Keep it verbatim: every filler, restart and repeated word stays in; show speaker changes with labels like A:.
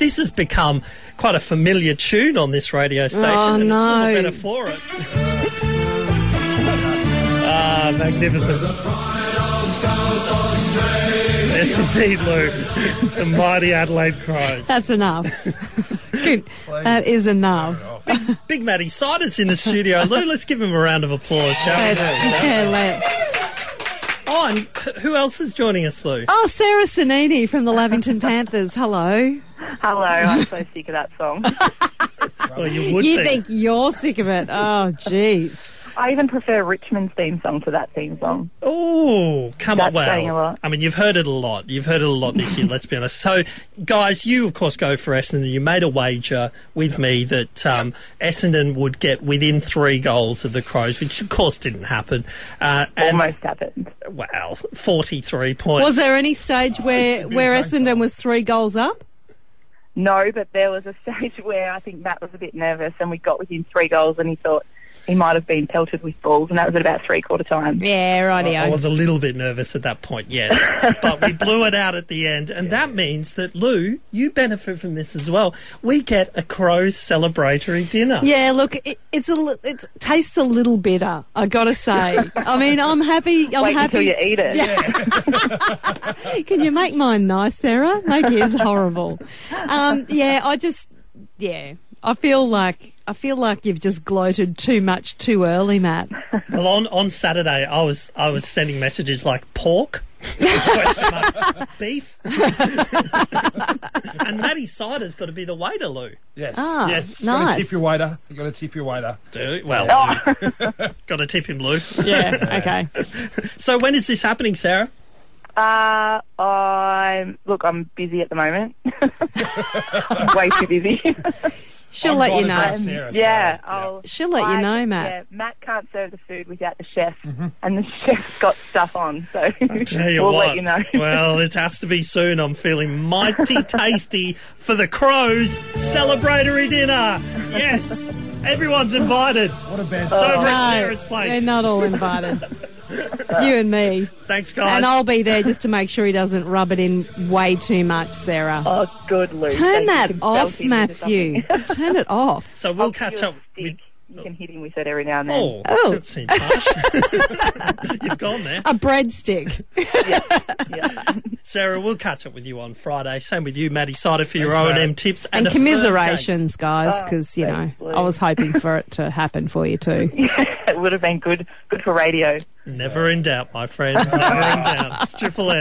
A: this has become quite a familiar tune on this radio station,
B: Oh,
A: and
B: no.
A: it's all the better for it. Ah, magnificent. Yes, indeed, Lou. The mighty Adelaide Crows.
B: That's enough. Good. That is enough.
A: Big, big Matty Siders in the studio. Lou, let's give him a round of applause, shall we?
B: Let's, yeah, let's.
A: Oh, and who else is joining us, Lou?
B: Oh, Sarah Sanini from the Lavington Panthers. Hello.
C: Hello, I'm so sick of that song.
A: Well, you would
B: You
A: be.
B: think you're sick of it? Oh, jeez.
C: I even prefer Richmond's theme song to that theme song.
A: Oh, come on.
C: That's saying a
A: Well,
C: lot.
A: I mean, you've heard it a lot. You've heard it a lot this year, let's be honest. So, guys, you, of course, go for Essendon. You made a wager with me that um, Essendon would get within three goals of the Crows, which, of course, didn't happen. Uh, and,
C: Almost happened.
A: well, forty-three points.
B: Was there any stage where, where Essendon was three goals up?
C: No, but there was a stage where I think Matt was a bit nervous and we got within three goals and he thought he might have been pelted with balls, and that was at about three-quarter time.
B: Yeah, rightio.
A: I was a little bit nervous at that point, yes. But we blew it out at the end, and that means that, Lou, you benefit from this as well. We get a Crows celebratory dinner.
B: Yeah, look, it, it's a li- it tastes a little bitter, I got to say. I mean, I'm happy. I'm
C: Wait
B: happy.
C: until you eat it.
B: Yeah. Can you make mine nice, Sarah? Make yours horrible. Um, yeah, I just, yeah, I feel like I feel like you've just gloated too much too early, Matt.
A: Well, on, on Saturday, I was I was sending messages like pork, question mark, beef, and Matty Sider's got to be the waiter, Lou.
D: Yes,
B: Ah,
D: yes. Got
B: nice.
D: to tip your waiter. You got to tip your waiter.
A: Do well, got to tip him, Lou.
B: Yeah, okay.
A: So when is this happening, Sarah?
C: Uh, I'm, look, I'm busy at the moment. Way too busy.
B: She'll
D: I'm
B: let you
D: guided by
B: know.
D: Sarah, so,
C: yeah, I'll,
B: She'll let you
C: I-
B: know, Matt.
C: Yeah, Matt can't serve the food without the chef, and the chef's got stuff on, so
A: Tell you
C: we'll
A: what.
C: let you know.
A: Well, it has to be soon. I'm feeling mighty tasty for the Crows celebratory dinner. Yes, everyone's invited.
D: What a bad
A: It's over
D: song.
A: at
B: No,
A: Sarah's place.
B: they're not all invited. It's you and me.
A: Thanks, guys.
B: And I'll be there just to make sure he doesn't rub it in way too much, Sarah.
C: Oh, good, Lou.
B: Turn
C: Thank
B: that
C: you.
B: off,
C: Belt him into
B: Matthew.
C: something.
B: Turn it off.
A: so we'll
C: I'll
A: catch
C: give you a
A: up with.
C: stick. You can hit him with it every now and then.
A: Oh,
B: Oh.
A: that seems harsh. You've gone there.
B: A breadstick.
C: Yeah, yeah.
A: Sarah, we'll catch up with you on Friday. Same with you, Maddie Sider, for your
D: Thanks,
A: O and M
D: Matt.
A: tips.
B: And
A: a firm
B: commiserations, guys,
C: Oh,
B: because, you know,
C: thanks, Lou.
B: I was hoping for it to happen for you too.
C: It would have been good, good for radio.
A: cake. Never in doubt, my friend. Never in doubt. It's Triple M.